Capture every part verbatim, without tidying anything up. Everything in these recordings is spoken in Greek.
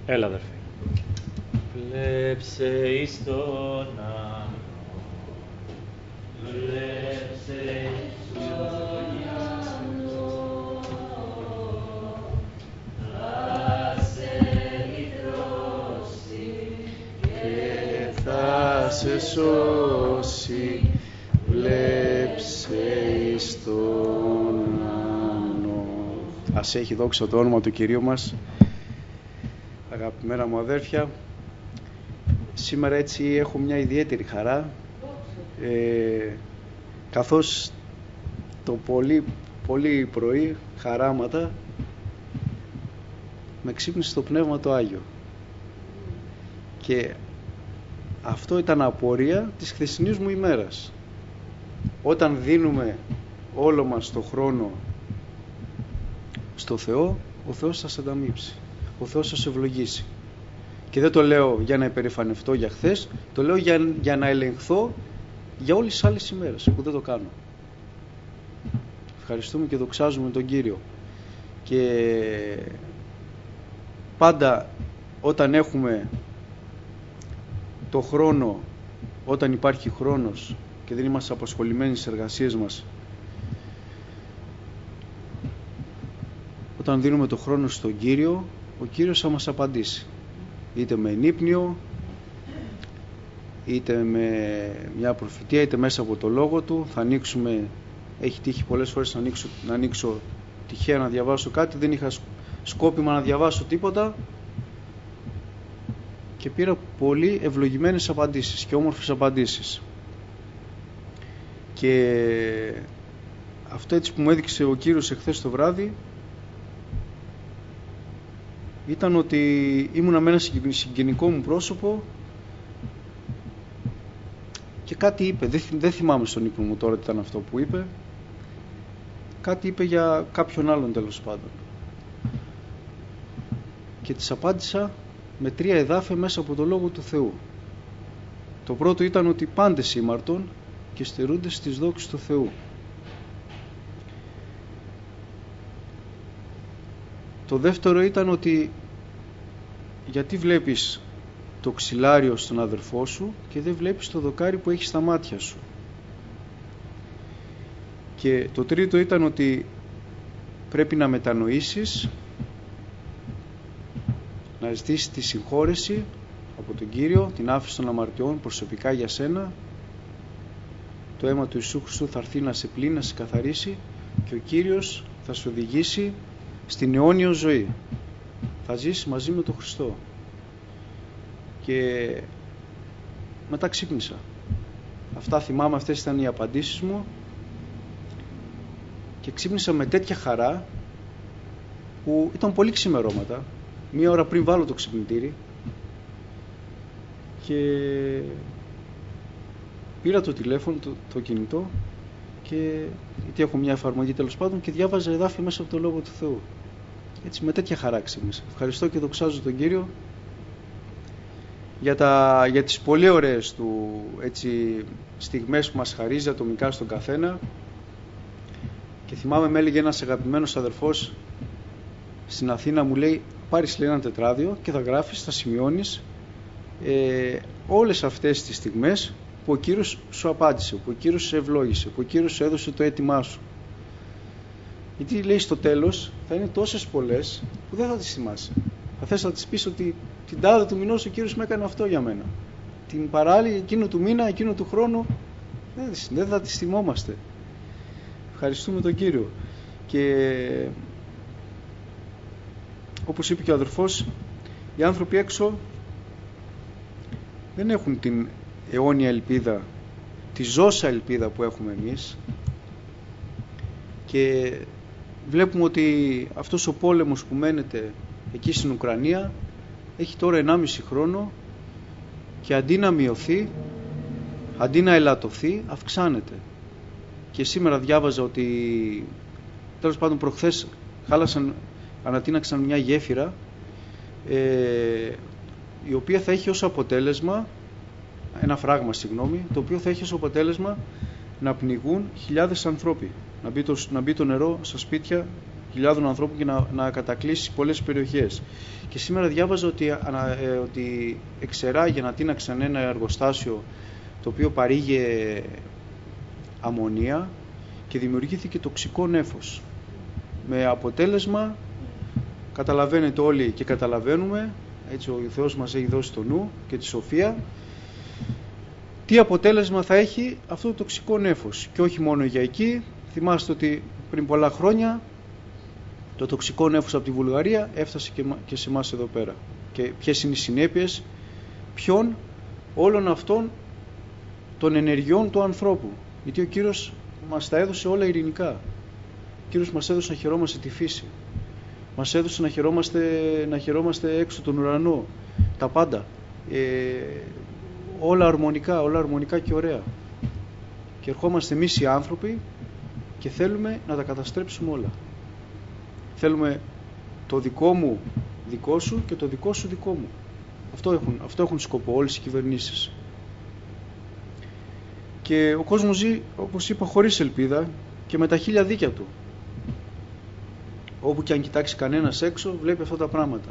Έλα, αδερφέ. Βλέψε εις τον άμνο, βλέψε εις τον άμνο, θα σε λυτρώσει και θα σε σώσει. Βλέψε εις τον άμνο. Ας έχει δόξα το όνομα του Κυρίου μας. Αγαπημένα μου αδέρφια, σήμερα έτσι έχω μια ιδιαίτερη χαρά, ε, καθώς το πολύ, πολύ πρωί, χαράματα, με ξύπνησε το Πνεύμα το Άγιο. Και αυτό ήταν απορία της χθεσινής μου ημέρας. Όταν δίνουμε όλο μας το χρόνο στο Θεό, ο Θεός θα σε ανταμείψει. Ο Θεός θα σε ευλογήσει. Και δεν το λέω για να υπερηφανευτώ για χθες, το λέω για, για να ελεγχθώ για όλες τις άλλες ημέρες που δεν το κάνω. Ευχαριστούμε και δοξάζουμε τον Κύριο. Και πάντα όταν έχουμε το χρόνο, όταν υπάρχει χρόνος και δεν είμαστε απασχολημένοι στις εργασίες μας, όταν δίνουμε το χρόνο στον Κύριο, ο Κύριος θα μας απαντήσει. Είτε με ενύπνιο, είτε με μια προφητεία, είτε μέσα από το λόγο του. Θα ανοίξουμε, έχει τύχει πολλές φορές να ανοίξω, να ανοίξω τυχαία να διαβάσω κάτι, δεν είχα σκόπιμα να διαβάσω τίποτα και πήρα πολύ ευλογημένες απαντήσεις και όμορφες απαντήσεις. Και αυτό έτσι που μου έδειξε ο Κύριος εχθές το βράδυ ήταν ότι ήμουνα με ένα συγγενικό μου πρόσωπο και κάτι είπε, δεν, δεν θυμάμαι στον ύπνο μου τώρα τι ήταν αυτό που είπε, κάτι είπε για κάποιον άλλον τέλος πάντων. Και της απάντησα με τρία εδάφια μέσα από το Λόγο του Θεού. Το πρώτο ήταν ότι πάντες ήμαρτον και στερούνται στις δόξες του Θεού. Το δεύτερο ήταν ότι γιατί βλέπεις το ξυλάριο στον αδερφό σου και δεν βλέπεις το δοκάρι που έχει στα μάτια σου. Και το τρίτο ήταν ότι πρέπει να μετανοήσεις, να ζητήσεις τη συγχώρεση από τον Κύριο, την άφηση των αμαρτιών προσωπικά για σένα. Το αίμα του Ιησού Χριστού θα έρθει να σε πλύνει, να σε καθαρίσει και ο Κύριος θα σε οδηγήσει στην αιώνιο ζωή. Θα ζήσεις μαζί με τον Χριστό. Και μετά ξύπνησα. Αυτά θυμάμαι, αυτές ήταν οι απαντήσεις μου και ξύπνησα με τέτοια χαρά που ήταν πολύ ξημερώματα, μία ώρα πριν βάλω το ξυπνητήρι, και πήρα το τηλέφωνο, το, το κινητό, και γιατί έχω μια εφαρμογή τέλος πάντων, και διάβαζα εδάφια μέσα από το Λόγο του Θεού. Έτσι με τέτοια χαρά ξύπνησα. Ευχαριστώ και δοξάζω τον Κύριο για, τα, για τις πολύ ωραίες του έτσι, στιγμές που μας χαρίζει ατομικά στον καθένα. Και θυμάμαι, με έλεγε ένας αγαπημένος αδερφός στην Αθήνα, μου λέει, πάρεις λέει ένα τετράδιο και θα γράφεις, θα σημειώνεις ε, όλες αυτές τις στιγμές που ο Κύριος σου απάντησε, που ο Κύριος σε ευλόγησε, που ο Κύριος σου έδωσε το αίτημά σου. Γιατί λέει στο τέλος θα είναι τόσες πολλές που δεν θα τις θυμάσαι. Θα θες να τις πεις ότι την τάδε του μηνός ο Κύριος με έκανε αυτό για μένα. Την παράλληλη εκείνου του μήνα, εκείνου του χρόνου δεν, δεν θα τις θυμόμαστε. Ευχαριστούμε τον Κύριο. Και όπως είπε και ο αδερφός, οι άνθρωποι έξω δεν έχουν την αιώνια ελπίδα, τη ζώσα ελπίδα που έχουμε εμείς, και βλέπουμε ότι αυτός ο πόλεμος που μένεται εκεί στην Ουκρανία έχει τώρα ενάμιση χρόνο και αντί να μειωθεί, αντί να ελαττωθεί, αυξάνεται. Και σήμερα διάβαζα ότι τέλος πάντων προχθές χάλασαν, ανατείναξαν μια γέφυρα ε, η οποία θα έχει ως αποτέλεσμα, ένα φράγμα συγγνώμη, το οποίο θα έχει ως αποτέλεσμα να πνιγούν χιλιάδες ανθρώποι, να μπει το, να μπει το νερό στα σπίτια χιλιάδων ανθρώπων και να, να κατακλείσει πολλές περιοχές. Και σήμερα διάβαζα ότι, ε, ότι εξεράγει, ανατείναξαν ένα εργοστάσιο το οποίο παρήγε αμμονία και δημιουργήθηκε τοξικό νέφος. Με αποτέλεσμα, καταλαβαίνετε όλοι και καταλαβαίνουμε, έτσι ο Θεός μας έχει δώσει το νου και τη σοφία, τι αποτέλεσμα θα έχει αυτό το τοξικό νέφος. Και όχι μόνο για εκεί, θυμάστε ότι πριν πολλά χρόνια το τοξικό νέφος από τη Βουλγαρία έφτασε και σε εμάς εδώ πέρα. Και ποιες είναι οι συνέπειες ποιον όλων αυτών των ενεργειών του ανθρώπου. Γιατί ο Κύριος μας τα έδωσε όλα ειρηνικά. Ο Κύριος μας έδωσε να χαιρόμαστε τη φύση. Μας έδωσε να χαιρόμαστε, να χαιρόμαστε έξω τον ουρανό. Τα πάντα. Ε, όλα αρμονικά, όλα αρμονικά και ωραία. Και ερχόμαστε εμείς οι άνθρωποι και θέλουμε να τα καταστρέψουμε όλα. Θέλουμε το δικό μου δικό σου και το δικό σου δικό μου. Αυτό έχουν, αυτό έχουν σκοπό όλες οι κυβερνήσεις. Και ο κόσμος ζει, όπως είπα, χωρίς ελπίδα και με τα χίλια δίκια του. Όπου και αν κοιτάξει κανένας έξω βλέπει αυτά τα πράγματα.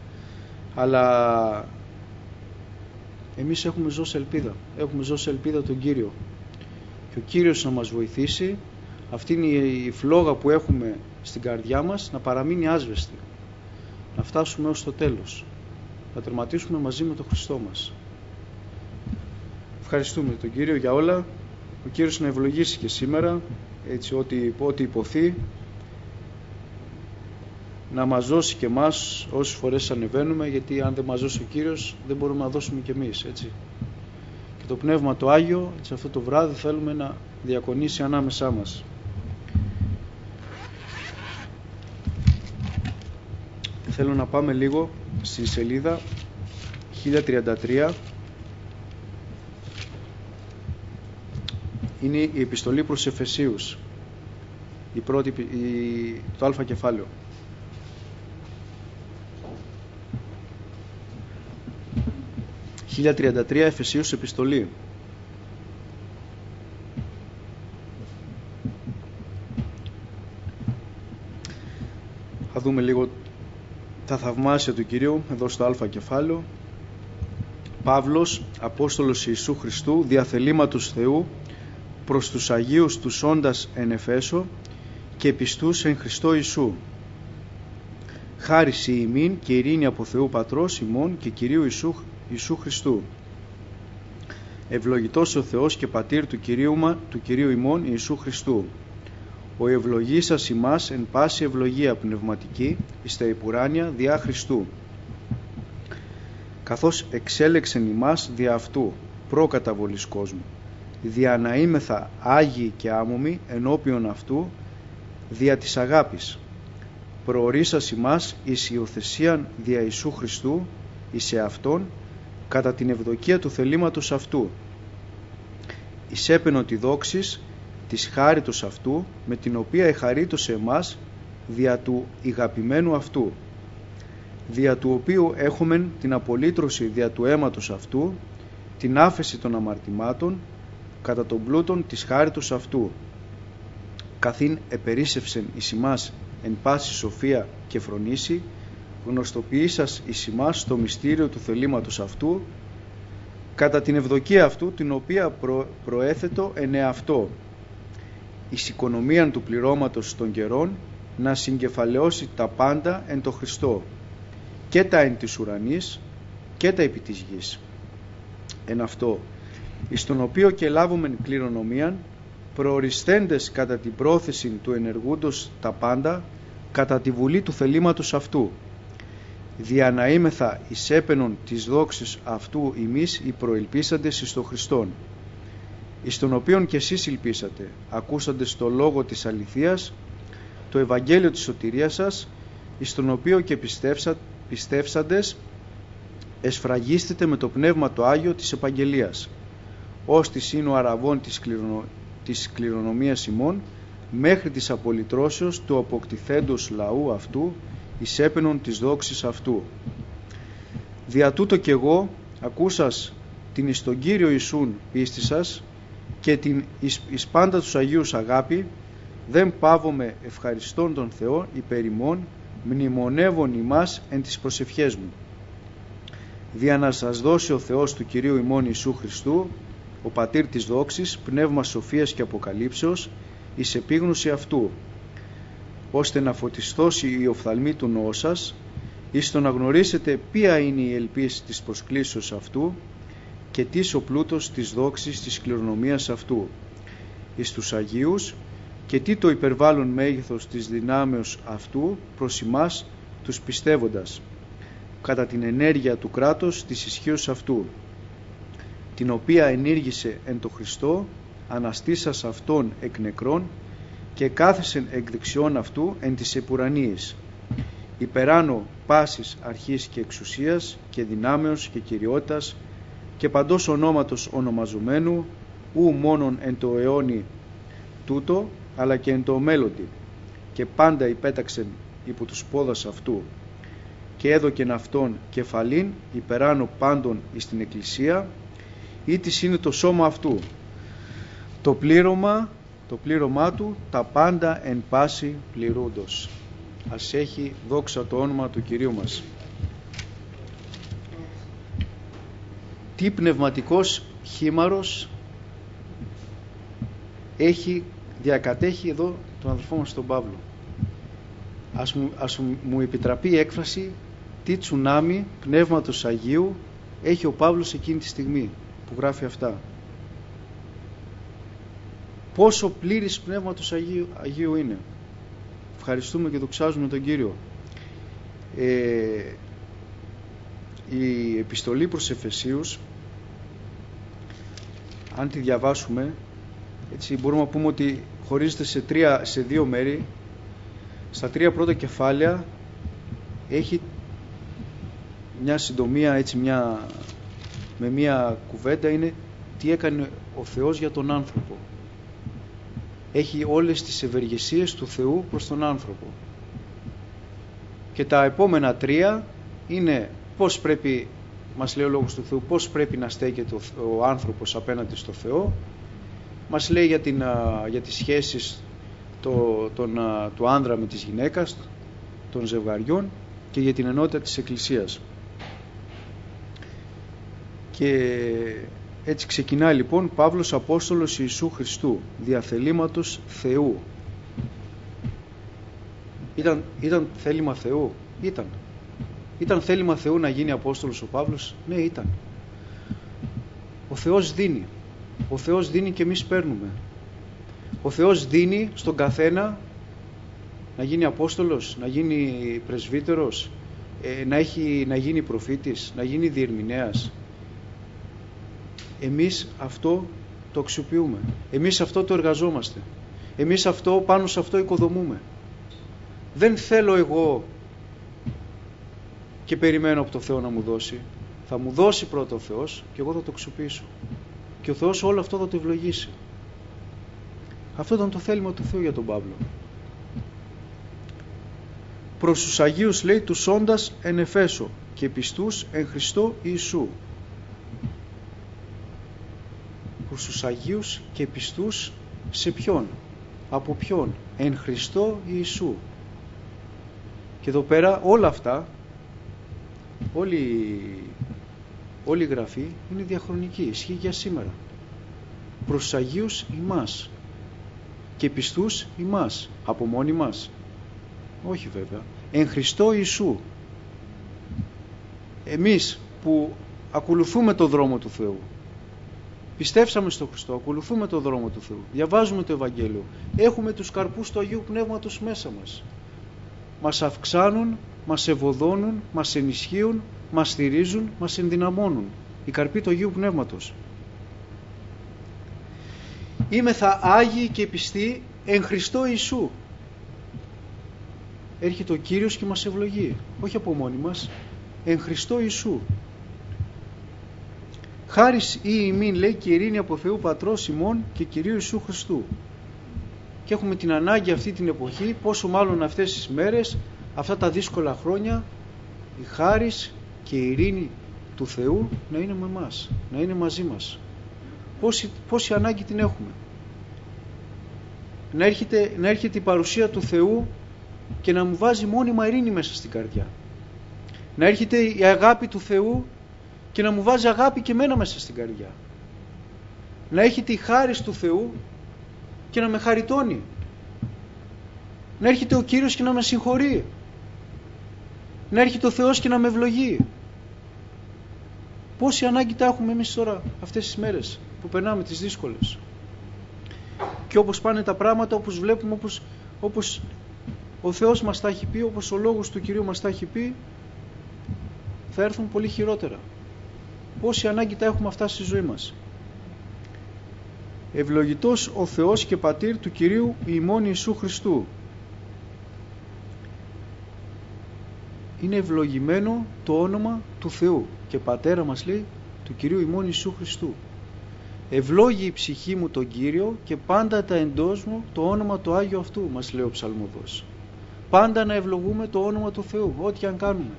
Αλλά εμείς έχουμε ζώσει ελπίδα. Έχουμε ζώσει ελπίδα τον Κύριο. Και ο Κύριος να μας βοηθήσει, αυτή είναι η φλόγα που έχουμε στην καρδιά μας, να παραμείνει άσβεστη. Να φτάσουμε ως το τέλος. Να τερματίσουμε μαζί με τον Χριστό μας. Ευχαριστούμε τον Κύριο για όλα. Ο Κύριος να ευλογήσει και σήμερα, έτσι ό,τι, ό,τι υποθεί, να μας δώσει και εμάς όσες φορές ανεβαίνουμε, γιατί αν δεν μας δώσει ο Κύριος δεν μπορούμε να δώσουμε και εμείς, έτσι. Και το Πνεύμα το Άγιο, έτσι, αυτό το βράδυ θέλουμε να διακονήσει ανάμεσά μας. Θέλω να πάμε λίγο στη σελίδα χίλια τριάντα τρία. Είναι η επιστολή προς Εφεσίους, η πρώτη, η, το α κεφάλαιο. χίλια τριάντα τρία Εφεσίους επιστολή. Θα δούμε λίγο τα θαυμάσια του Κυρίου εδώ στο α κεφάλαιο. Παύλος, Απόστολος Ιησού Χριστού, διαθελήματος Θεού, προς τους Αγίους τους όντας εν Εφέσω και πιστούς εν Χριστώ Ιησού. Χάρις ημίν και ειρήνη από Θεού Πατρός ημών και Κυρίου Ιησού, Ιησού Χριστού. Ευλογητός ο Θεός και Πατήρ του Κυρίου, του Κυρίου ημών Ιησού Χριστού. Ο ευλογεί σας ημάς εν πάση ευλογία πνευματική εις τα υπουράνια διά Χριστού. Καθώς εξέλεξεν ημάς δια αυτού προκαταβολής κόσμου, δια να είμεθα άγιοι και άμωμοι ενώπιον αυτού δια της αγάπης. Προορίσας ημάς εις υιοθεσίαν δια Ιησού Χριστού εις εαυτόν κατά την ευδοκία του θελήματος αυτού, εις έπαινο τη δόξης της χάριτος αυτού με την οποία εχαρίτω σε εμάς δια του ηγαπημένου αυτού, δια του οποίου έχομεν την απολύτρωση δια του αίματος αυτού, την άφεση των αμαρτημάτων κατά τον πλούτον της χάριτος αυτού, καθήν επερίσσευσεν εις ημάς εν πάση σοφία και φρονήσει, γνωστοποιήσας εις ημάς το μυστήριο του θελήματος αυτού, κατά την ευδοκία αυτού την οποία προ, προέθετο εν εαυτό, εις οικονομίαν του πληρώματος των καιρών, να συγκεφαλαιώσει τα πάντα εν το Χριστό, και τα εν της ουρανής και τα επί της γης. Εν αυτό, εις τον οποίο και λάβομεν κληρονομίαν, προοριστέντες κατά την πρόθεση του ενεργούντος τα πάντα, κατά τη βουλή του θελήματος αυτού, δια να είμεθα εις έπαινον της δόξης αυτού ημείς οι προελπίσαντες εις τον Χριστόν, εις τον οποίον και εσείς ελπίσατε, ακούσαντες το λόγο της αληθείας, το Ευαγγέλιο της σωτηρίας σας, εις τον οποίο και πιστεύσα, πιστεύσαντες εσφραγίστητε με το Πνεύμα το Άγιο της Επαγγελίας, ως της είναι ο αραβών της, κληρονο, της κληρονομίας ημών, μέχρι της απολυτρώσεως του αποκτηθέντος λαού αυτού, εις έπαινον της δόξης αυτού. Δια τούτο κι εγώ, ακούσας την εις τον Κύριο Ιησούν πίστη σας και την εις, εις πάντα τους Αγίους αγάπη, δεν πάβομαι ευχαριστών τον Θεό υπέρ ημών, μνημονεύων ημάς εν τις προσευχές μου. Δια να σας δώσει ο Θεός του Κυρίου ημών Ιησού Χριστού, ο Πατήρ της δόξης, πνεύμα σοφίας και αποκαλύψεως, εις επίγνωση αυτού, ώστε να φωτιστώσει η οφθαλμή του νόου σας, εις το να γνωρίσετε ποια είναι η ελπίση της προσκλήσεως αυτού και τι ο πλούτος της δόξης της κληρονομίας αυτού, εις τους Αγίους, και τι το υπερβάλλον μέγεθος της δυνάμεως αυτού προς ημάς τους πιστεύοντας, κατά την ενέργεια του κράτους της ισχύως αυτού, την οποία ενήργησε εν το Χριστό, αναστήσας αυτόν εκ νεκρών και κάθεσεν εκ δεξιών αυτού εν της επουρανίης, υπεράνω πάσης αρχής και εξουσίας και δυνάμεως και κυριότητας και παντός ονόματος ονομαζομένου, ου μόνον εν το αιώνι τούτο, αλλά και εν το μέλλοντι, και πάντα υπέταξεν υπό τους πόδας αυτού, και έδωκεν αυτόν κεφαλήν υπεράνω πάντων εις την Εκκλησία, ή της είναι το σώμα αυτού, το πλήρωμα, το πλήρωμά του, τα πάντα εν πάση πληρούντος. Ας έχει δόξα το όνομα του Κυρίου μας. Τι πνευματικός χήμαρος έχει διακατέχει εδώ τον αδελφό μας τον Παύλο. Ας μου, ας μου επιτραπεί η έκφραση, τι τσουνάμι πνεύματος Αγίου έχει ο Παύλος εκείνη τη στιγμή που γράφει αυτά. Πόσο πλήρης πνεύματος Αγίου, Αγίου είναι. Ευχαριστούμε και δοξάζουμε τον Κύριο. Ε, η επιστολή προς Εφεσίους, αν τη διαβάσουμε, έτσι μπορούμε να πούμε ότι χωρίζεται σε, τρία, σε δύο μέρη. Στα τρία πρώτα κεφάλαια έχει μια συντομία, έτσι μια, με μια κουβέντα, είναι τι έκανε ο Θεός για τον άνθρωπο. Έχει όλες τις ευεργεσίες του Θεού προς τον άνθρωπο. Και τα επόμενα τρία είναι πώς πρέπει, μας λέει ο Λόγος του Θεού, πώς πρέπει να στέκεται ο, ο άνθρωπος απέναντι στο Θεό. Μας λέει για, την, για τις σχέσεις το, τον, του άνδρα με της γυναίκας, των ζευγαριών, και για την ενότητα της Εκκλησίας. Και έτσι ξεκινάει λοιπόν Παύλος Απόστολος Ιησού Χριστού, διαθελήματος Θεού. Ήταν, ήταν θέλημα Θεού? Ήταν. Ήταν θέλημα Θεού να γίνει Απόστολος ο Παύλος? Ναι, ήταν. Ο Θεός δίνει. Ο Θεός δίνει και εμείς παίρνουμε. Ο Θεός δίνει στον καθένα να γίνει Απόστολος, να γίνει πρεσβύτερος, να, έχει, να γίνει προφήτης, να γίνει διερμηνέας. Εμείς αυτό το αξιοποιούμε. Εμείς αυτό το εργαζόμαστε. Εμείς αυτό, πάνω σε αυτό οικοδομούμε. Δεν θέλω εγώ και περιμένω από το Θεό να μου δώσει. Θα μου δώσει πρώτα ο Θεός και εγώ θα το αξιοποιήσω. Και ο Θεός όλο αυτό θα το ευλογήσει. Αυτό ήταν το θέλημα του Θεού για τον Παύλο. Προς τους Αγίους λέει τους όντας εν Εφέσω και πιστούς εν Χριστώ Ιησού. Προς τους Αγίους και πιστούς σε ποιον? Από ποιον? Εν Χριστώ Ιησού. Και εδώ πέρα όλα αυτά, όλη, όλη η γραφή είναι διαχρονική, ισχύει για σήμερα. Προς τους Αγίους ημάς και πιστούς ημάς, από μόνοι μας? Όχι βέβαια. Εν Χριστώ Ιησού. Εμείς που ακολουθούμε το δρόμο του Θεού, πιστεύσαμε στον Χριστό, ακολουθούμε το δρόμο του Θεού, διαβάζουμε το Ευαγγέλιο, έχουμε τους καρπούς του Αγίου Πνεύματος μέσα μας. Μας αυξάνουν, μας ευωδώνουν, μας ενισχύουν, μας στηρίζουν, μας ενδυναμώνουν. Οι καρποί του Αγίου Πνεύματος. Είμεθα Άγιοι και πιστοί εν Χριστώ Ιησού. Έρχεται ο Κύριος και μας ευλογεί, όχι από μόνοι μας, εν Χριστώ Ιησού. Χάρις ή ημίν, λέει, και ειρήνη από Θεού Πατρός ημών και Κυρίου Ιησού Χριστού. Και έχουμε την ανάγκη αυτή την εποχή, πόσο μάλλον αυτές τις μέρες, αυτά τα δύσκολα χρόνια, η χάρις και η ειρήνη του Θεού να είναι με εμάς, να είναι μαζί μας. Πόση, πόση ανάγκη την έχουμε. Να έρχεται, να έρχεται η παρουσία του Θεού και να μου βάζει μόνιμα ειρήνη μέσα στην καρδιά. Να έρχεται η αγάπη του Θεού και να μου βάζει αγάπη και εμένα μέσα στην καρδιά. Να έρχεται η χάρις του Θεού και να με χαριτώνει. Να έρχεται ο Κύριος και να με συγχωρεί. Να έρχεται ο Θεός και να με ευλογεί. Πόση ανάγκη τα έχουμε εμείς τώρα αυτές τις μέρες που περνάμε τις δύσκολες. Και όπως πάνε τα πράγματα, όπως βλέπουμε, όπως, όπως ο Θεός μας τα έχει πει, όπως ο λόγος του Κυρίου μας τα έχει πει, θα έρθουν πολύ χειρότερα. Πόση ανάγκη τα έχουμε αυτά στη ζωή μας. Ευλογητός ο Θεός και Πατήρ του Κυρίου ημών Ιησού Χριστού. Είναι ευλογημένο το όνομα του Θεού και Πατέρα μας, λέει, του Κυρίου ημών Ιησού Χριστού. Ευλόγη η ψυχή μου τον Κύριο και πάντα τα εντός μου το όνομα το Άγιο αυτού, μας λέει ο ψαλμοδός. Πάντα να ευλογούμε το όνομα του Θεού, ό,τι και αν κάνουμε.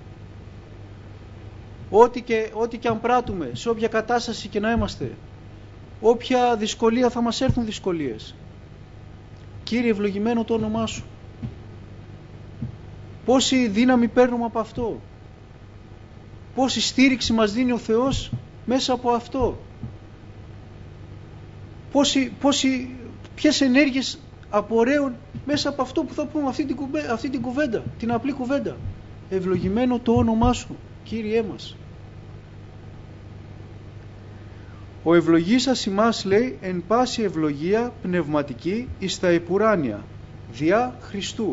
Ό,τι και, ό,τι και αν πράττουμε, σε όποια κατάσταση και να είμαστε. Όποια δυσκολία θα μας έρθουν δυσκολίες. Κύριε, ευλογημένο το όνομά σου. Πόση δύναμη παίρνουμε από αυτό. Πόση στήριξη μας δίνει ο Θεός μέσα από αυτό. Πόση, πόση, ποιες ενέργειες απορρέουν μέσα από αυτό που θα πούμε, αυτή την, κουβέντα, αυτή την κουβέντα, την απλή κουβέντα. Ευλογημένο το όνομά σου, Κύριέ μας. Ο ευλογήσας ημάς, λέει, εν πάση ευλογία πνευματική εις τα επουράνια, διά Χριστού.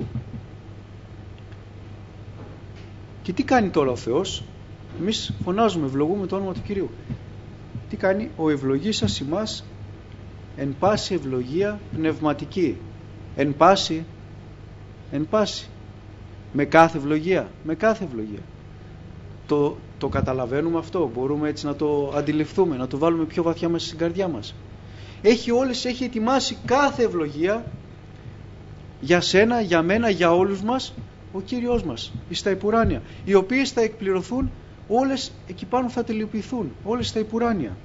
Και τι κάνει τώρα ο Θεός? Εμείς φωνάζουμε, ευλογούμε το όνομα του Κυρίου. Τι κάνει? Ο ευλογήσας ημάς εν πάση ευλογία πνευματική. Εν πάση, εν πάση. Με κάθε ευλογία, με κάθε ευλογία. Το, το καταλαβαίνουμε αυτό, μπορούμε έτσι να το αντιληφθούμε, να το βάλουμε πιο βαθιά μέσα στην καρδιά μας. Έχει όλες, έχει ετοιμάσει κάθε ευλογία για σένα, για μένα, για όλους μας, ο Κύριος μας, εις τα υπουράνια, οι οποίες θα εκπληρωθούν, όλες εκεί πάνω θα τελειοποιηθούν, όλες τα υπουράνια.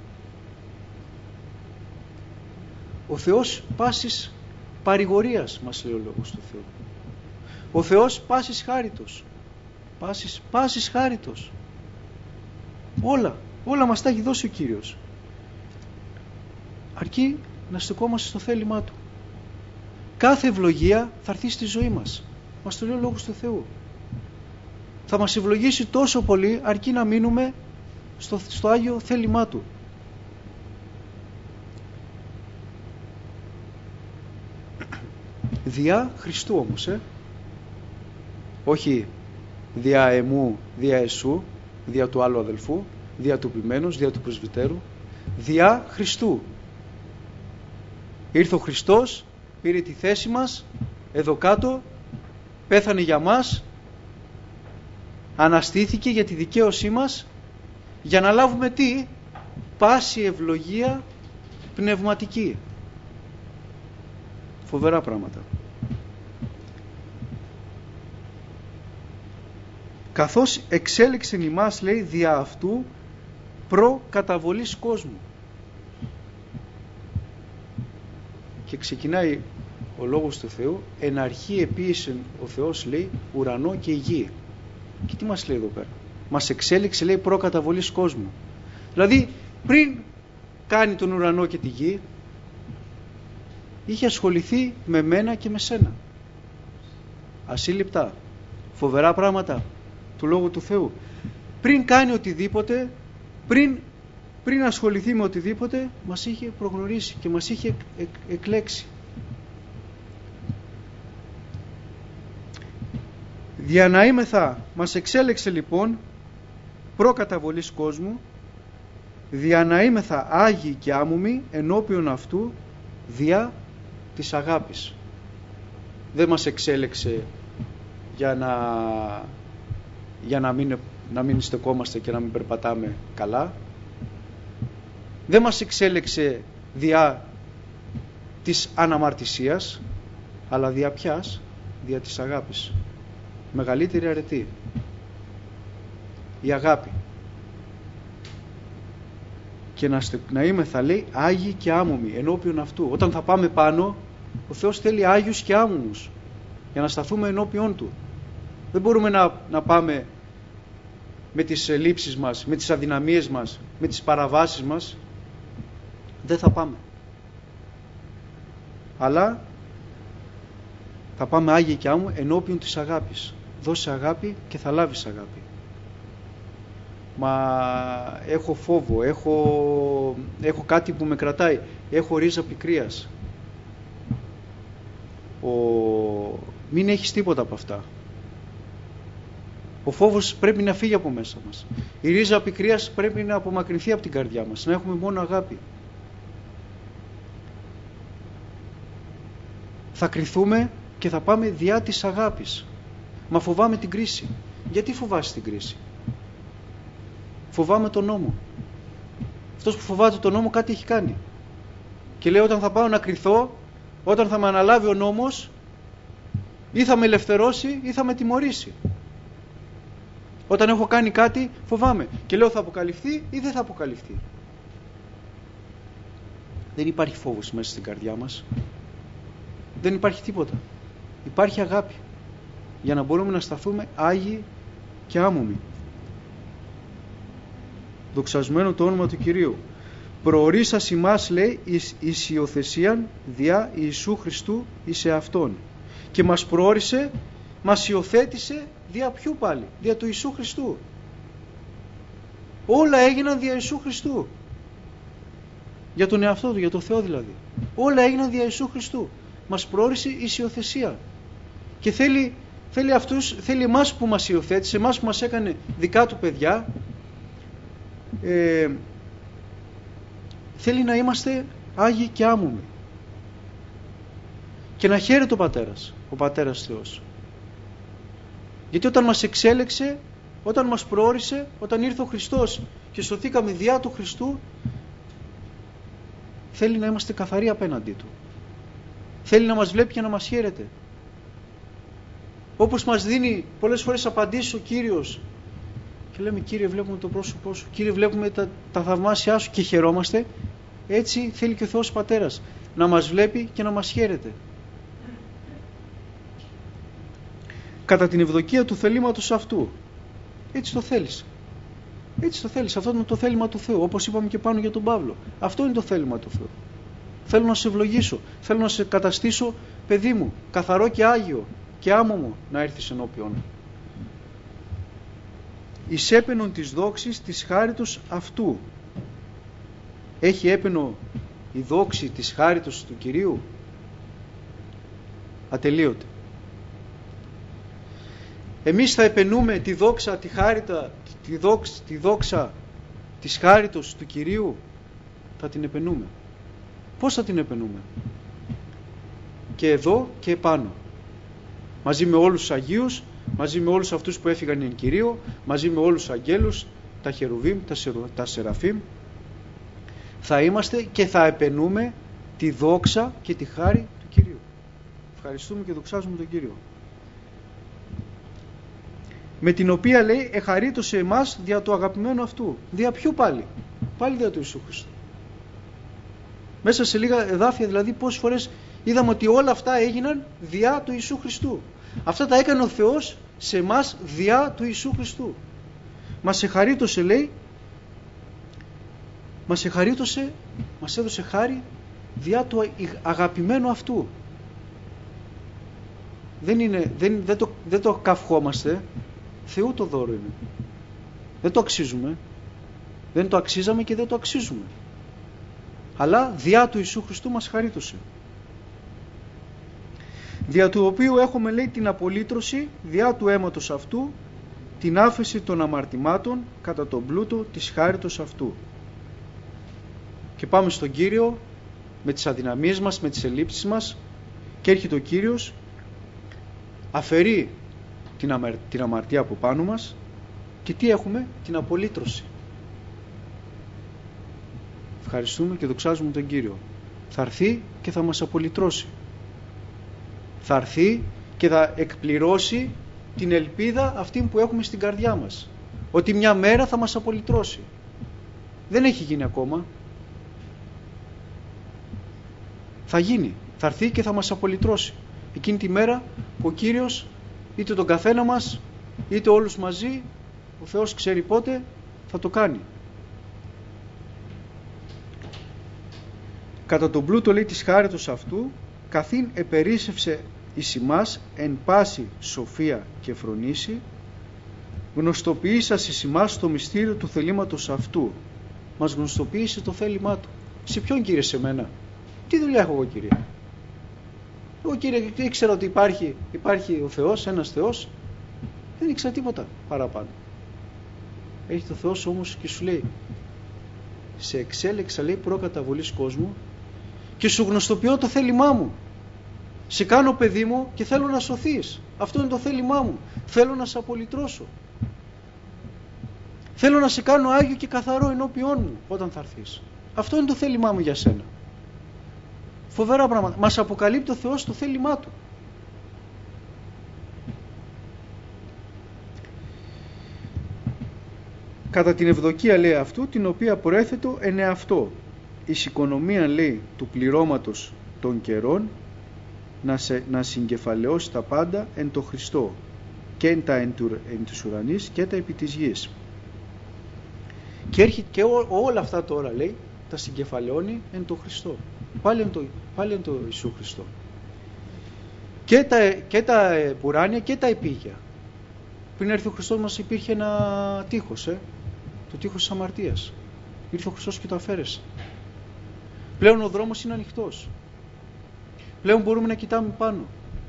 Ο Θεός πάσης παρηγορίας, μας λέει ο λόγος του Θεού. Ο Θεός πάσης χάριτος. Πάσης, πάσης χάριτος. Όλα, όλα μας τα έχει δώσει ο Κύριος. Αρκεί να στεκόμαστε στο θέλημά Του. Κάθε ευλογία θα έρθει στη ζωή μας. Μας το λέει ο λόγος του Θεού. Θα μας ευλογήσει τόσο πολύ, αρκεί να μείνουμε στο, στο Άγιο θέλημά Του. Διά Χριστού όμως, ε. όχι διά εμού, διά εσού, διά του άλλου αδελφού, διά του ποιμένους, διά του πρεσβυτέρου, διά Χριστού. Ήρθε ο Χριστός, πήρε τη θέση μας εδώ κάτω, πέθανε για μας, αναστήθηκε για τη δικαίωσή μας, για να λάβουμε τι? Πάση ευλογία πνευματική. Φοβερά πράγματα. Καθώς εξέλιξεν ημάς, λέει, δια αυτού προ καταβολής κόσμου. Και ξεκινάει ο λόγος του Θεού, εν αρχή επίησεν ο Θεός, λέει, ουρανό και γη. Και τι μας λέει εδώ πέρα? Μας εξέλιξε, λέει, προ καταβολής κόσμου. Δηλαδή πριν κάνει τον ουρανό και τη γη, είχε ασχοληθεί με μένα και με σένα. Ασύλληπτα, φοβερά πράγματα του Λόγου του Θεού. Πριν κάνει οτιδήποτε, πριν, πριν ασχοληθεί με οτιδήποτε, μας είχε προγνωρίσει και μας είχε εκ, εκλέξει. Διαναήμεθα, μας εξέλεξε λοιπόν προκαταβολής κόσμου, διαναήμεθα άγιοι και άμουμοι ενώπιον αυτού δια της αγάπης. Δεν μας εξέλεξε για να, για να, μην, να μην στεκόμαστε και να μην περπατάμε καλά. Δεν μας εξέλεξε δια της αναμαρτησίας, αλλά δια ποιας? Δια της αγάπης. Μεγαλύτερη αρετή. Η αγάπη. Και να, στε, να είμαι, θα λέει, άγιοι και άμωμοι ενώπιον αυτού. Όταν θα πάμε πάνω, Ο Θεός θέλει άγιους και άμωμους για να σταθούμε ενώπιον Του. Δεν μπορούμε να, να πάμε με τις λήψεις μας, με τις αδυναμίες μας, με τις παραβάσεις μας. Δεν θα πάμε. Αλλά θα πάμε άγιοι και άμμοι ενώπιον της αγάπης. Δώσε αγάπη και θα λάβεις αγάπη. Μα έχω φόβο, έχω, έχω κάτι που με κρατάει, έχω ρίζα πικρίας. Ο... Μην έχεις τίποτα από αυτά. Ο φόβος πρέπει να φύγει από μέσα μας. Η ρίζα πικρίας πρέπει να απομακρυνθεί από την καρδιά μας, να έχουμε μόνο αγάπη. Θα κριθούμε και θα πάμε διά της αγάπης. Μα φοβάμαι την κρίση. Γιατί φοβάσαι την κρίση? Φοβάμαι τον νόμο. Αυτός που φοβάται τον νόμο κάτι έχει κάνει. Και λέει, όταν θα πάω να κριθώ, όταν θα με αναλάβει ο νόμος, ή θα με ελευθερώσει ή θα με τιμωρήσει. Όταν έχω κάνει κάτι φοβάμαι. Και λέω, θα αποκαλυφθεί ή δεν θα αποκαλυφθεί. Δεν υπάρχει φόβος μέσα στην καρδιά μας. Δεν υπάρχει τίποτα. Υπάρχει αγάπη. Για να μπορούμε να σταθούμε άγιοι και άμωμοι. Δοξασμένο το όνομα του Κυρίου. Προορίσας ημάς, λέει, εις, εις υιοθεσίαν διά Ιησού Χριστού εις εαυτόν. Και μας προόρισε, μας υιοθέτησε δια ποιου πάλι? Δια του Ιησού Χριστού. Όλα έγιναν δια Ιησού Χριστού. Για τον εαυτό Του, για τον Θεό δηλαδή. Όλα έγιναν δια Ιησού Χριστού. Μας προόρισε εις υιοθεσία. Και θέλει, θέλει αυτούς, θέλει εμάς που μας υιοθέτησε, εμάς που μας έκανε δικά Του παιδιά, ε, θέλει να είμαστε άγιοι και άμωμοι. Και να χαίρεται ο Πατέρας, ο Πατέρας Θεός. Γιατί όταν μας εξέλεξε, όταν μας προόρισε, όταν ήρθε ο Χριστός και σωθήκαμε διά του Χριστού, θέλει να είμαστε καθαροί απέναντί Του. Θέλει να μας βλέπει και να μας χαίρεται. Όπως μας δίνει πολλές φορές απαντήσεις ο Κύριος και λέμε, Κύριε, βλέπουμε το πρόσωπό Σου, Κύριε, βλέπουμε τα, τα θαυμάσια Σου και χαιρόμαστε, έτσι θέλει και ο Θεός Πατέρας, να μας βλέπει και να μας χαίρεται. Κατά την ευδοκία του θελήματος αυτού. Έτσι το θέλεις. Έτσι το θέλεις. Αυτό είναι το θέλημα του Θεού. Όπως είπαμε και πάνω για τον Παύλο. Αυτό είναι το θέλημα του Θεού. Θέλω να σε ευλογήσω. Θέλω να σε καταστήσω παιδί μου, καθαρό και άγιο και άμωμο να έρθεις ενώπιον. Εις έπαινον της δόξης της χάριτος αυτού. Έχει έπαινο η δόξη της χάριτος του Κυρίου? Ατελείωτε. Εμείς θα επαινούμε τη δόξα, τη χάριτα, τη δόξα, τη δόξα της χάριτος του Κυρίου? Θα την επαινούμε. Πώς θα την επαινούμε? Και εδώ και επάνω. Μαζί με όλους τους Αγίους, μαζί με όλους αυτούς που έφυγαν εν Κυρίω, μαζί με όλους τους αγγέλους, τα χερουβίμ, τα, σερο, τα σεραφίμ, θα είμαστε και θα επαινούμε τη δόξα και τη χάρη του Κυρίου. Ευχαριστούμε και δοξάζουμε τον Κύριο. Με την οποία, λέει, εχαρίτωσε εμάς δια του αγαπημένου αυτού. Δια ποιου πάλι? Πάλι δια του Ιησού Χριστού. Μέσα σε λίγα εδάφια δηλαδή πόσες φορές είδαμε ότι όλα αυτά έγιναν διά του Ιησού Χριστού. Αυτά τα έκανε ο Θεός σε εμάς διά του Ιησού Χριστού. Μας εχαρίτωσε, λέει, μας εχαρίτωσε, μας έδωσε χάρη διά του αγαπημένου αυτού. Δεν είναι, δεν, δεν, το, δεν το καυχόμαστε. Θεού το δώρο είναι. Δεν το αξίζουμε. Δεν το αξίζαμε και δεν το αξίζουμε. Αλλά διά του Ιησού Χριστού μας χαρίτωσε. Δια του οποίου έχουμε, λέει, την απολύτρωση διά του αίματος αυτού, την άφεση των αμαρτημάτων κατά τον πλούτο της χάριτος αυτού. Και πάμε στον Κύριο με τις αδυναμίες μας, με τις ελλείψεις μας, και έρχεται ο Κύριος, αφαιρεί την, αμαρ... την αμαρτία από πάνω μας και τι έχουμε? Την απολύτρωση. Ευχαριστούμε και δοξάζουμε τον Κύριο. Θα έρθει και θα μας απολυτρώσει. Θα έρθει και θα εκπληρώσει την ελπίδα αυτή που έχουμε στην καρδιά μας. Ότι μια μέρα θα μας απολυτρώσει. Δεν έχει γίνει ακόμα. Θα γίνει. Θα έρθει και θα μας απολυτρώσει. Εκείνη τη μέρα που ο Κύριος, είτε τον καθένα μας, είτε όλους μαζί, ο Θεός ξέρει πότε θα το κάνει. Κατά τον πλούτο, λέει, της χάριτος αυτού, καθήν επερίσσευσε εις ημάς εν πάση σοφία και φρονήση, γνωστοποιήσας εις ημάς το μυστήριο του θελήματος αυτού. Μας γνωστοποίησε το θέλημά του. Σε ποιον, Κύριε? Σε μένα. Τι δουλειά έχω εγώ, Κύριε? Εγώ, Κύριε, ήξερα ότι υπάρχει, υπάρχει ο Θεός, ένας Θεός. Δεν ήξερα τίποτα παραπάνω. Έχει το Θεός όμως και σου λέει, σε εξέλεξα, λέει, προκαταβολής κόσμου και σου γνωστοποιώ το θέλημά μου. Σε κάνω παιδί μου και θέλω να σωθείς. Αυτό είναι το θέλημά μου. Θέλω να σε απολυτρώσω. Θέλω να σε κάνω άγιο και καθαρό ενώπιόν μου όταν θα έρθεις. Αυτό είναι το θέλημά μου για σένα. Φοβερά πράγματα. Μας αποκαλύπτει ο Θεός το θέλημά του. Κατά την ευδοκία, λέει, αυτού, την οποία προέθετο εν εαυτό, εις οικονομία, λέει, του πληρώματος των καιρών, να, σε, να συγκεφαλαιώσει τα πάντα εν το Χριστό, και εν τα εν, του, εν της ουρανής και τα επί της γης. Και έρχεται και ό, όλα αυτά τώρα, λέει, τα συγκεφαλαιώνει εν το Χριστό. Πάλι εν το, πάλι εν το Ιησού Χριστό. Και τα, και τα ουράνια και τα επίγεια. Πριν έρθει ο Χριστός μας υπήρχε ένα τείχος, ε? το τείχος της αμαρτίας. Ήρθε ο Χριστός και το αφαίρεσε. Πλέον ο δρόμος είναι ανοιχτός. Πλέον μπορούμε να κοιτάμε πάνω.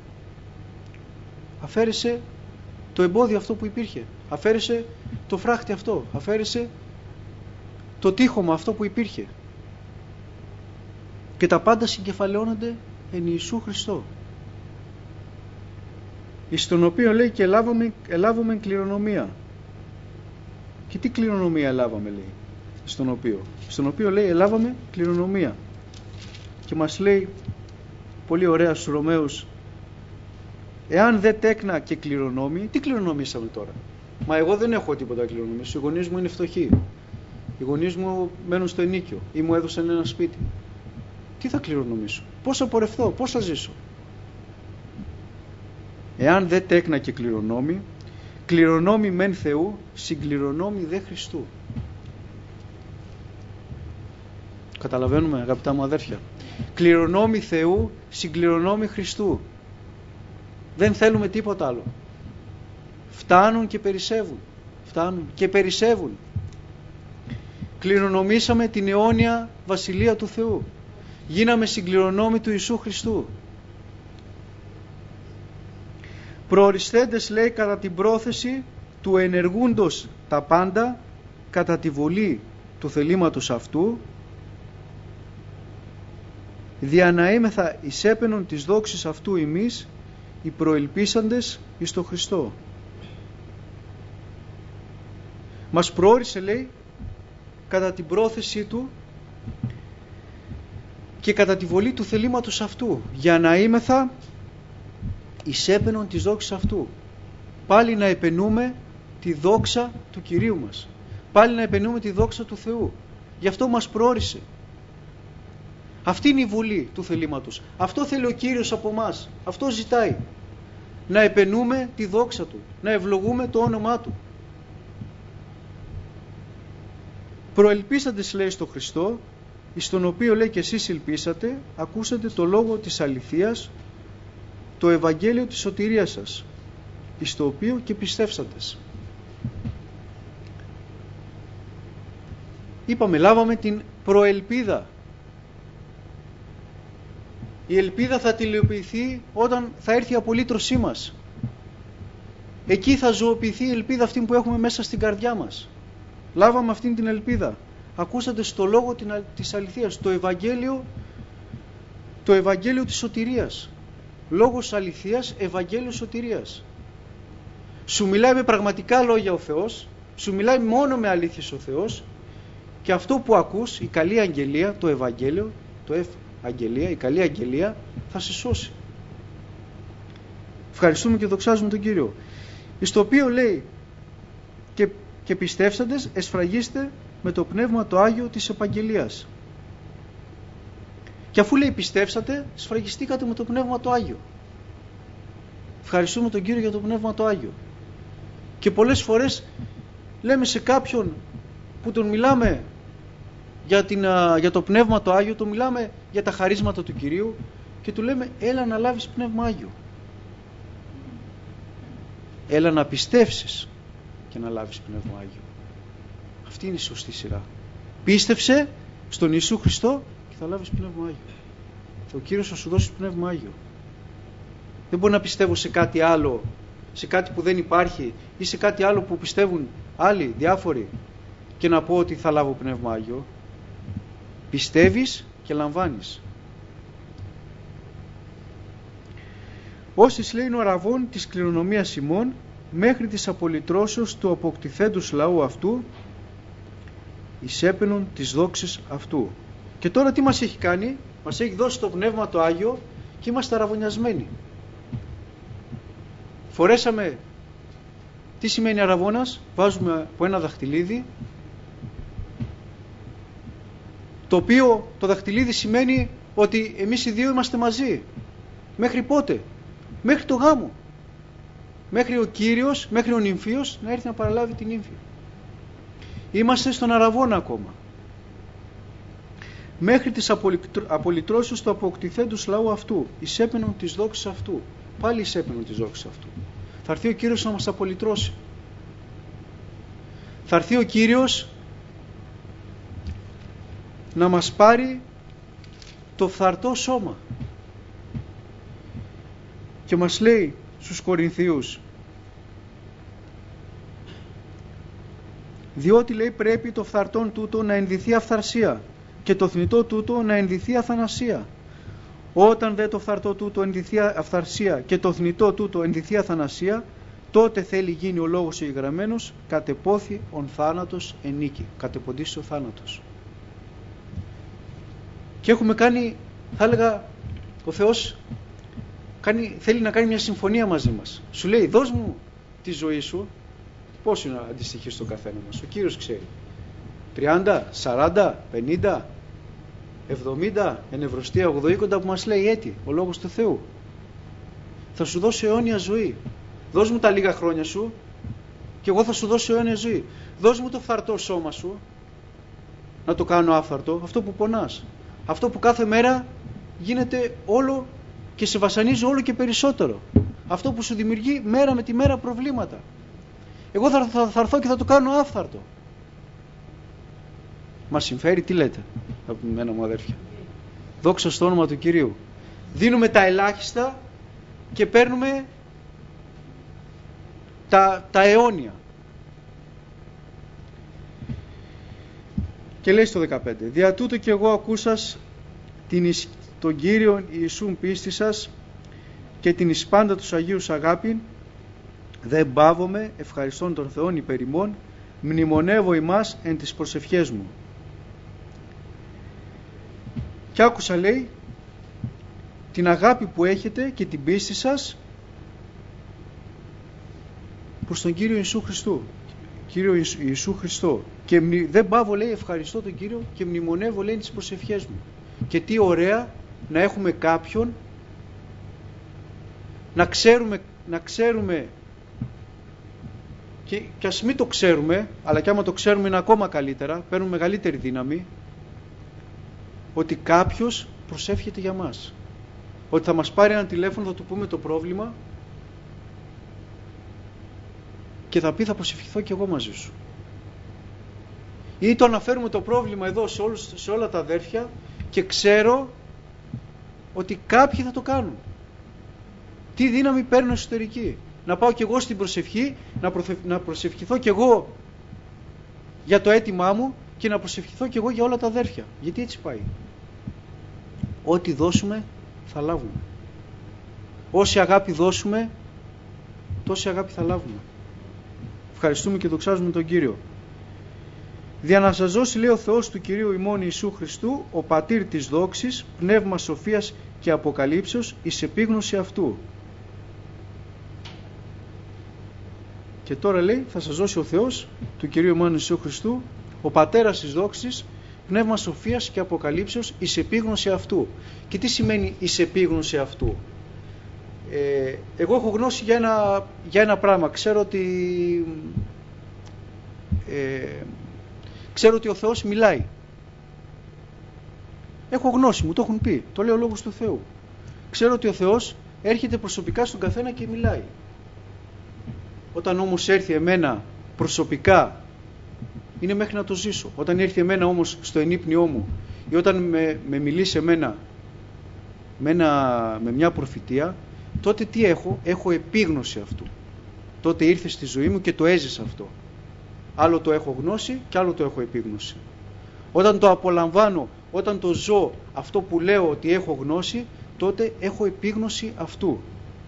Αφαίρεσε το εμπόδιο αυτό που υπήρχε. Αφαίρεσε το φράχτη αυτό. Αφαίρεσε το τείχομα αυτό που υπήρχε. Και τα πάντα συγκεφαλαιώνονται εν Ιησού Χριστό. Εις τον οποίο, λέει, και ελάβαμε, ελάβαμε κληρονομία. Και τι κληρονομία ελάβαμε, λέει? Στον οποίο, στον οποίο, λέει, ελάβαμε κληρονομία. Και μας λέει πολύ ωραία στους Ρωμαίους, εάν δεν τέκνα και κληρονόμοι, τι κληρονομήσαμε τώρα? Μα εγώ δεν έχω τίποτα κληρονομήσει. Οι γονείς μου είναι φτωχοί. Οι γονείς μου μένουν στο ενίκιο ή μου έδωσαν ένα σπίτι. Τι θα κληρονομήσω? Πώς θα πορευθώ? Πώς θα ζήσω? Εάν δεν τέκνα και κληρονόμοι, κληρονόμοι μεν Θεού, συγκληρονόμοι δε Χριστού. Καταλαβαίνουμε, αγαπητά μου αδέρφια? Κληρονόμοι Θεού, συγκληρονόμοι Χριστού. Δεν θέλουμε τίποτα άλλο. Φτάνουν και περισσεύουν. Φτάνουν και περισσεύουν. Κληρονομήσαμε την αιώνια βασιλεία του Θεού. Γίναμε συγκληρονόμοι του Ιησού Χριστού. Προοριστέντες, λέει, κατά την πρόθεση του ενεργούντος τα πάντα κατά τη βολή του θελήματος αυτού, διαναέμεθα εις έπαινον της δόξης αυτού εμείς οι προελπίσαντες εις το Χριστό. Μας προόρισε, λέει, κατά την πρόθεσή του και κατά τη βολή του θελήματος αυτού, για να είμεθα εις έπαινον της δόξης αυτού. Πάλι να επενούμε τη δόξα του Κυρίου μας. Πάλι να επενούμε τη δόξα του Θεού. Γι' αυτό μας προόρισε. Αυτή είναι η βουλή του θελήματος. Αυτό θέλει ο Κύριος από μας. Αυτό ζητάει. Να επενούμε τη δόξα Του. Να ευλογούμε το όνομά Του. Προελπίσαντες, λέει, στο Χριστό, εις τον οποίο, λέει, και εσείς ελπίσατε, ακούσατε το λόγο της αληθείας, το Ευαγγέλιο της σωτηρίας σας, εις το οποίο και πιστεύσαντες. Είπαμε, λάβαμε την προελπίδα. Η ελπίδα θα τελειοποιηθεί όταν θα έρθει η απολύτρωσή μας. Εκεί θα ζωοποιηθεί η ελπίδα αυτή που έχουμε μέσα στην καρδιά μας. Λάβαμε αυτήν την ελπίδα. Ακούσατε στο λόγο της αληθείας, το Ευαγγέλιο, το Ευαγγέλιο της σωτηρίας. Λόγος αληθείας, Ευαγγέλιο σωτηρίας. Σου μιλάει με πραγματικά λόγια ο Θεός, σου μιλάει μόνο με αλήθειες ο Θεός, και αυτό που ακούς, η καλή αγγελία, το Ευαγγέλιο, το Ευαγγελία, η καλή αγγελία θα σε σώσει. Ευχαριστούμε και δοξάζουμε τον Κύριο. Στο οποίο, λέει, και, και πιστεύσαντες εσφραγίστε με το πνεύμα το Άγιο της επαγγελίας. Και αφού λέει πιστεύσατε, σφραγιστήκατε με το Πνεύμα το Άγιο. Ευχαριστούμε τον Κύριο για το Πνεύμα το Άγιο. Και πολλές φορές λέμε σε κάποιον που τον μιλάμε για, την, για το Πνεύμα το Άγιο, τον μιλάμε για τα χαρίσματα του Κυρίου και του λέμε έλα να λάβεις Πνεύμα Άγιο. Έλα να πιστεύσεις και να λάβεις Πνεύμα Άγιο. Αυτή είναι η σωστή σειρά. Πίστεψε στον Ιησού Χριστό και θα λάβεις Πνεύμα Άγιο. Ο Κύριος θα σου δώσει Πνεύμα Άγιο. Δεν μπορεί να πιστεύω σε κάτι άλλο, σε κάτι που δεν υπάρχει ή σε κάτι άλλο που πιστεύουν άλλοι, διάφοροι και να πω ότι θα λάβω Πνεύμα Άγιο. Πιστεύεις και λαμβάνεις. Όσοι λέει είναι ο ραβών της κληρονομίας ημών μέχρι της απολυτρώσεως του αποκτηθέντους λαού αυτού εισέπαινον τις δόξες αυτού. Και τώρα τι μας έχει κάνει? Μας έχει δώσει το Πνεύμα το Άγιο και είμαστε αραβωνιασμένοι. Φορέσαμε, τι σημαίνει αραβώνας? Βάζουμε από ένα δαχτυλίδι, το οποίο το δαχτυλίδι σημαίνει ότι εμείς οι δύο είμαστε μαζί. Μέχρι πότε? Μέχρι το γάμο. Μέχρι ο Κύριος, μέχρι ο νυμφίος να έρθει να παραλάβει την νύμφη. Είμαστε στον αραβώνα ακόμα. Μέχρι τις απολυτρώσεις του αποκτηθέντους λαού αυτού, εισέπαινον τις δόξες αυτού. Πάλι εισέπαινον τις δόξες αυτού. Θα έρθει ο Κύριος να μας απολυτρώσει. Θα έρθει ο Κύριος να μας πάρει το φθαρτό σώμα. Και μας λέει στους Κορινθίους, διότι λέει πρέπει το φθαρτόν τούτο να ενδυθεί αυθαρσία και το θνητό τούτο να ενδυθεί αθανασία. Όταν δε το φθαρτό τούτο ενδυθεί αυθαρσία και το θνητό τούτο ενδυθεί αθανασία, τότε θέλει γίνει ο λόγος ο ηγραμμένος, κατεπόθη ον θάνατος ενίκη, κατεποντήσει ο θάνατος. Και έχουμε κάνει, θα έλεγα, ο Θεός κάνει, θέλει να κάνει μια συμφωνία μαζί μας. Σου λέει, δώσ' μου τη ζωή σου, πώς είναι να αντιστοιχεί στον καθένα μας, ο Κύριος ξέρει. τριάντα, σαράντα, πενήντα, εβδομήντα, ενευρωστία, ογδοήκοντα που μας λέει έτη, ο Λόγος του Θεού. Θα σου δώσω αιώνια ζωή. Δώσ' μου τα λίγα χρόνια σου και εγώ θα σου δώσω αιώνια ζωή. Δώσ' μου το φθαρτό σώμα σου, να το κάνω άφθαρτο, αυτό που πονάς. Αυτό που κάθε μέρα γίνεται όλο και σε βασανίζει όλο και περισσότερο. Αυτό που σου δημιουργεί μέρα με τη μέρα προβλήματα. Εγώ θα, θα, θα έρθω και θα το κάνω άφθαρτο. Μας συμφέρει, τι λέτε, από μένα μου αδέρφια? Δόξα στο όνομα του Κυρίου. Δίνουμε τα ελάχιστα και παίρνουμε τα, τα αιώνια. Και λέει στο δεκαπέντε, δια τούτο και εγώ ακούσας την, τον Κύριον Ιησούν πίστη σας και την εις πάντα τους Αγίους αγάπη, δεν παύομαι ευχαριστών των Θεών υπέρ ημών, μνημονεύω ημάς εν τις προσευχές μου. Και άκουσα, λέει, την αγάπη που έχετε και την πίστη σας προς τον Κύριο Ιησού Χριστού. Κύριο Ιησού Χριστό. Και δεν παύω, λέει, ευχαριστώ τον Κύριο και μνημονεύω, λέει, τις προσευχές μου. Και τι ωραία να έχουμε κάποιον, να ξέρουμε, να ξέρουμε και, και ας μην το ξέρουμε, αλλά και άμα το ξέρουμε είναι ακόμα καλύτερα, παίρνουμε μεγαλύτερη δύναμη, ότι κάποιος προσεύχεται για μας. Ότι θα μας πάρει ένα τηλέφωνο, θα του πούμε το πρόβλημα και θα πει θα προσευχηθώ και εγώ μαζί σου. Ή το αναφέρουμε το πρόβλημα εδώ σε, όλους, σε όλα τα αδέρφια και ξέρω ότι κάποιοι θα το κάνουν. Τι δύναμη παίρνω εσωτερική. Να πάω και εγώ στην προσευχή, να, προθε... να προσευχηθώ και εγώ για το αίτημά μου και να προσευχηθώ και εγώ για όλα τα αδέρφια. Γιατί έτσι πάει. Ό,τι δώσουμε θα λάβουμε. Όση αγάπη δώσουμε, τόση αγάπη θα λάβουμε. Ευχαριστούμε και δοξάζουμε τον Κύριο. Δια να σας δώσει, λέει ο Θεός του Κυρίου ημών Ιησού Χριστού, ο πατήρ της δόξης, πνεύμα σοφίας και αποκαλύψεως, εις επίγνωση αυτού. Και τώρα λέει, θα σας δώσει ο Θεός του Κυρίου ημών Ιησού Χριστού, ο πατέρας της δόξης, πνεύμα σοφίας και αποκαλύψεως εις επίγνωση αυτού. Και τι σημαίνει εις επίγνωση αυτού? Ε, εγώ έχω γνώση για ένα, για ένα πράγμα. Ξέρω ότι, ε, ξέρω ότι ο Θεός μιλάει. Έχω γνώση, μου το έχουν πει. Το λέω λόγος του Θεού. Ξέρω ότι ο Θεός έρχεται προσωπικά στον καθένα και μιλάει. Όταν όμως έρθει εμένα προσωπικά, είναι μέχρι να το ζήσω. Όταν έρθει εμένα όμως στο ενύπνιό μου ή όταν με, με μιλήσει εμένα με, ένα, με μια προφητεία, τότε τι έχω? Έχω επίγνωση αυτού. Τότε ήρθε στη ζωή μου και το έζησα αυτό. Άλλο το έχω γνώση και άλλο το έχω επίγνωση. Όταν το απολαμβάνω, όταν το ζω αυτό που λέω ότι έχω γνώση, τότε έχω επίγνωση αυτού.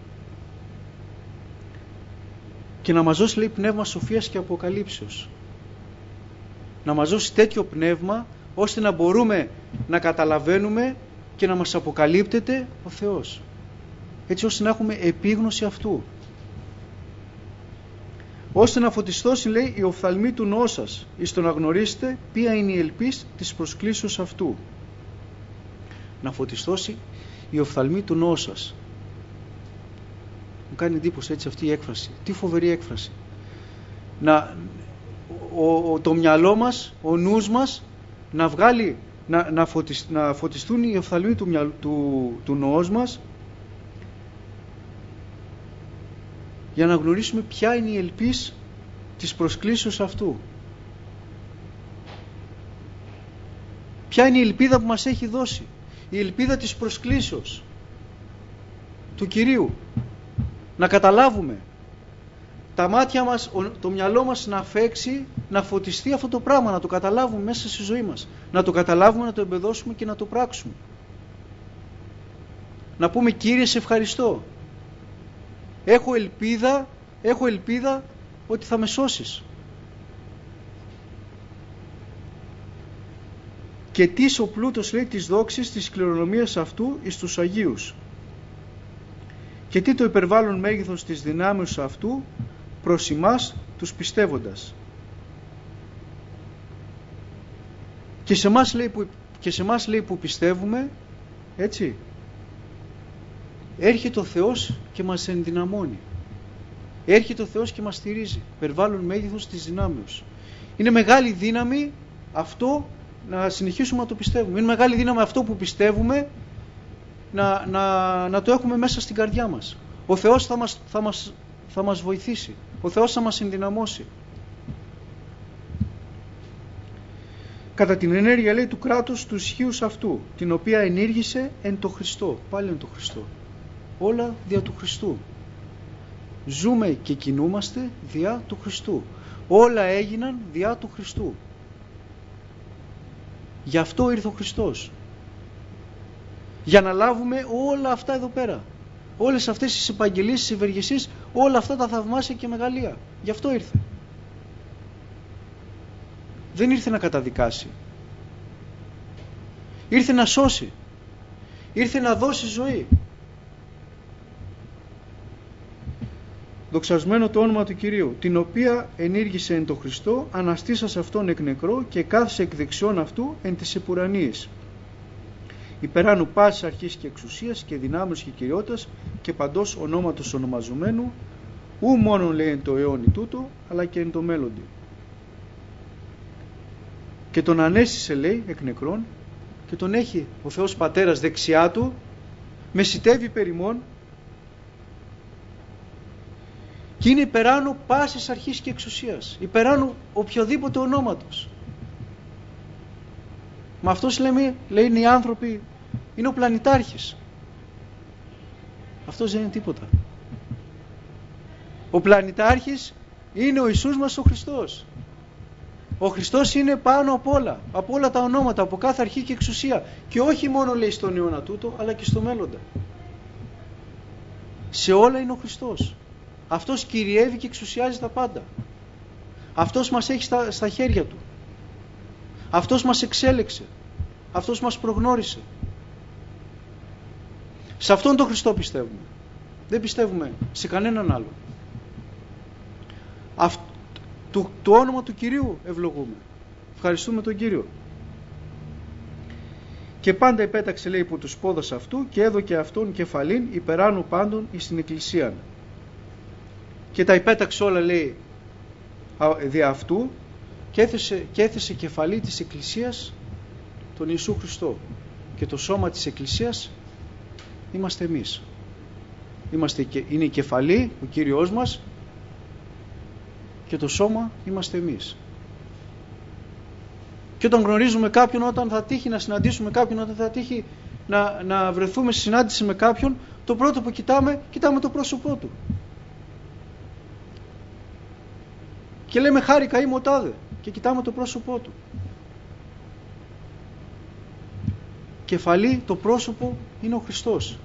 Και να μας δώσει, λέει, πνεύμα σοφίας και αποκαλύψεως. Να μας δώσει τέτοιο πνεύμα ώστε να μπορούμε να καταλαβαίνουμε και να μας αποκαλύπτεται ο Θεός. Έτσι ώστε να έχουμε επίγνωση αυτού. Ώστε να φωτιστώσει, λέει, η οφθαλμή του νόου σας, εις το να γνωρίσετε ποια είναι η ελπίς της προσκλήσεως αυτού. Να φωτιστώσει η οφθαλμή του νόου σας. Μου κάνει εντύπωση έτσι αυτή η έκφραση. Τι φοβερή έκφραση. Να, ο, ο, το μυαλό μας, ο νους μας να βγάλει, να, να, φωτισ, να φωτιστούν οι οφθαλμοί του, μυαλ, του, του νοός μας για να γνωρίσουμε ποια είναι η ελπίς της προσκλήσεως αυτού. Ποια είναι η ελπίδα που μας έχει δώσει? Η ελπίδα της προσκλήσεως του Κυρίου. Να καταλάβουμε, τα μάτια μας, το μυαλό μας να φέξει, να φωτιστεί αυτό το πράγμα, να το καταλάβουμε μέσα στη ζωή μας. Να το καταλάβουμε, να το εμπεδώσουμε και να το πράξουμε. Να πούμε, Κύριε, σε ευχαριστώ. Έχω ελπίδα, έχω ελπίδα ότι θα με σώσεις. Και τι ο πλούτος, λέει, της δόξης της κληρονομίας αυτού εις τους Αγίους. Και τι το υπερβάλλον μέγεθος της δυνάμεως αυτού προς εμάς τους πιστεύοντας. Και σε εμάς, λέει, που, και σε εμάς, λέει, που πιστεύουμε, έτσι, έρχεται ο Θεός και μας ενδυναμώνει. Έρχεται ο Θεός και μας στηρίζει. Υπερβάλλον μέγεθος της δυνάμεως. Είναι μεγάλη δύναμη αυτό να συνεχίσουμε να το πιστεύουμε. Είναι μεγάλη δύναμη αυτό που πιστεύουμε να, να, να το έχουμε μέσα στην καρδιά μας. Ο Θεός θα μας, θα μας, θα μας βοηθήσει. Ο Θεός θα μας ενδυναμώσει. Κατά την ενέργεια, λέει, του κράτους του ισχύους αυτού, την οποία ενήργησε εν το Χριστό. Πάλι εν το Χριστό. Όλα δια του Χριστού. Ζούμε και κινούμαστε διά του Χριστού. Όλα έγιναν διά του Χριστού. Γι' αυτό ήρθε ο Χριστός. Για να λάβουμε όλα αυτά εδώ πέρα. Όλες αυτές τις επαγγελίες, τις ευεργεσίες, όλα αυτά τα θαυμάσια και μεγαλεία. Γι' αυτό ήρθε. Δεν ήρθε να καταδικάσει. Ήρθε να σώσει. Ήρθε να δώσει ζωή. Δοξασμένο το όνομα του Κυρίου, την οποία ενήργησε εν το Χριστό, αναστήσας αυτόν εκ νεκρό και κάθισε εκ δεξιών αυτού εν τις επουρανίες. Υπεράνου πάσης αρχής και εξουσίας και δυνάμεως και κυριότητας και παντός ονόματος ονομαζομένου, ου μόνον, λέει, εν το αιώνι τούτο, αλλά και εν το μέλλοντι. Και τον ανέστησε, λέει, εκ νεκρών και τον έχει ο Θεός Πατέρας δεξιά του, μεσιτεύει περιμόν και είναι υπεράνω πάσης αρχής και εξουσίας, υπεράνω οποιοδήποτε ονόματος. Με αυτός, λέμε, λέει, είναι οι άνθρωποι, είναι ο πλανητάρχης. Αυτός δεν είναι τίποτα. Ο πλανητάρχης είναι ο Ιησούς μας ο Χριστός. Ο Χριστός είναι πάνω από όλα, από όλα τα ονόματα, από κάθε αρχή και εξουσία. Και όχι μόνο, λέει, στον αιώνα τούτο, αλλά και στο μέλλοντα. Σε όλα είναι ο Χριστός. Αυτός κυριεύει και εξουσιάζει τα πάντα. Αυτός μας έχει στα, στα χέρια του. Αυτός μας εξέλεξε. Αυτός μας προγνώρισε. Σε αυτόν τον Χριστό πιστεύουμε. Δεν πιστεύουμε σε κανέναν άλλο. Αυτό, το, το όνομα του Κυρίου ευλογούμε. Ευχαριστούμε τον Κύριο. Και πάντα επέταξε, λέει, υπό τους πόδας αυτού και έδωκε αυτόν κεφαλήν υπεράνω πάντων εις την εκκλησίαν. Και τα υπέταξε όλα, λέει, δι' αυτού και έθεσε, και έθεσε κεφαλή της εκκλησίας τον Ιησού Χριστό. Και το σώμα της εκκλησίας είμαστε εμείς. Είμαστε, είναι η κεφαλή, ο Κύριος μας, και το σώμα είμαστε εμείς. Και όταν γνωρίζουμε κάποιον, όταν θα τύχει να συναντήσουμε κάποιον, όταν θα τύχει να, να βρεθούμε σε συνάντηση με κάποιον, το πρώτο που κοιτάμε, κοιτάμε το πρόσωπό του. Και λέμε χάρηκα, είμαι ο τάδε, και κοιτάμε το πρόσωπό του. Κεφαλή, το πρόσωπο, είναι ο Χριστός.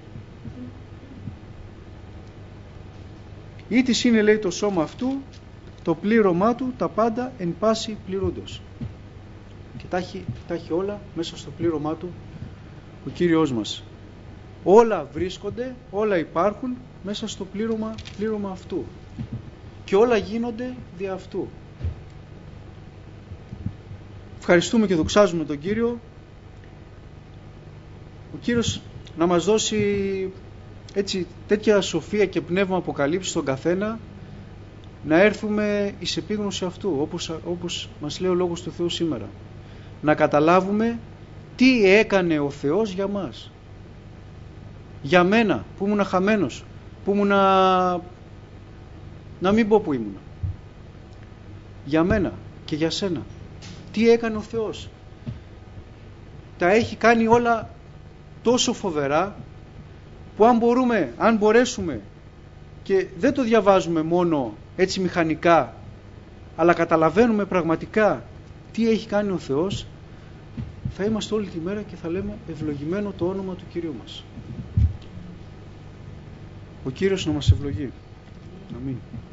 Ή της είναι, λέει, το σώμα αυτού, το πλήρωμά του, τα πάντα εν πάση πληρούντος. Και τα έχει, τα έχει όλα μέσα στο πλήρωμά του ο Κύριος μας. Όλα βρίσκονται, όλα υπάρχουν μέσα στο πλήρωμα, πλήρωμα αυτού. Και όλα γίνονται δι' αυτού. Ευχαριστούμε και δοξάζουμε τον Κύριο. Ο Κύριος να μας δώσει έτσι τέτοια σοφία και πνεύμα αποκαλύψει στον καθένα, να έρθουμε εις επίγνωση αυτού, όπως, όπως μας λέει ο Λόγος του Θεού σήμερα. Να καταλάβουμε τι έκανε ο Θεός για μας. Για μένα που ήμουν χαμένος, που ήμουν, να μην πω που ήμουν. Για μένα και για σένα. Τι έκανε ο Θεός. Τα έχει κάνει όλα τόσο φοβερά, που αν μπορούμε, αν μπορέσουμε, και δεν το διαβάζουμε μόνο έτσι μηχανικά, αλλά καταλαβαίνουμε πραγματικά τι έχει κάνει ο Θεός, θα είμαστε όλη τη μέρα και θα λέμε ευλογημένο το όνομα του Κυρίου μας. Ο Κύριος να μας ευλογεί. Αμήν.